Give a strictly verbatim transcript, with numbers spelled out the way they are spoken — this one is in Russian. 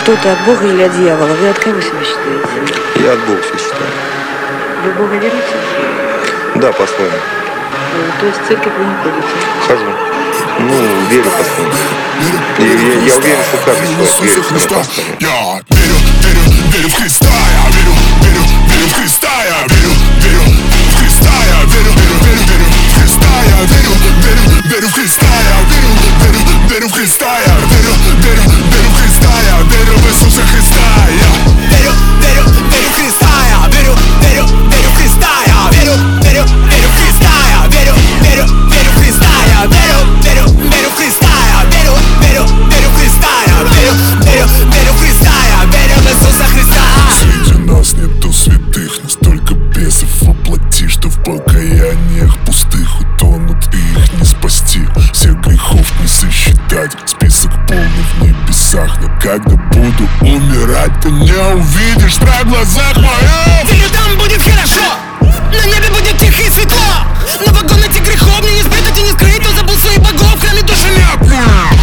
Кто ты, от Бога или от дьявола? Вы от кого себя считаете? Я от Бога себя считаю. Вы в Бога верите? Да, по-своему. То есть в церковь вы не ходите? Хожу. Ну, верю по-своему. И я, я уверен, что каждый человек верит в Христа. Я верю, верю, верю в Христа. Я верю, верю, верю в Христа. Я верю, верю в Христа. Я верю, верю, верю, верю в Христа. Я верю, верю, верю в Христа. Я верю, верю, верю в Христа. Я верю, верю, верю в Христа. Я верю в Иисуса Христа. Я верю, верю, верю в Христа. Я верю, верю, верю в Христа. Я верю, верю, верю в Христа. Я верю, верю, верю в Христа. Я верю, верю, верю в Христа. Я верю, верю, верю в Христа. Я верю, верю, верю в Христа. Я верю в Иисуса Христа. Среди нас нету святых, настолько бесов воплоти, что в покаяниях пустых утонут, и их не спасти. Всех грехов не сосчитать, список полный в небесах. Но когда буду умирать, ты не увидишь на глазах моих. Верю, там будет хорошо, на небе будет тихо и светло. Но вагон этих грехов мне не спрятать и не скрыть. Он забыл своих богов, кроме души нет.